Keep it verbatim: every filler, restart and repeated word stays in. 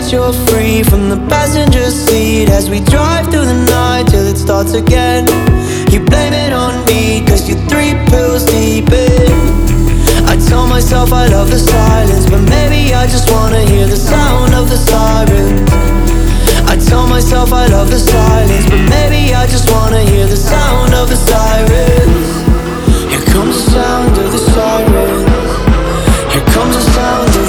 that you're free from the passenger seat as we drive through the night till it starts again. You blame it on me cause you're three pills deep in. I tell myself I love the silence, but maybe I just wanna hear the sound of the sirens. I tell myself I love the silence, but maybe I just wanna hear the sound of the sirens. Here comes the sound of the sirens. Here comes the sound of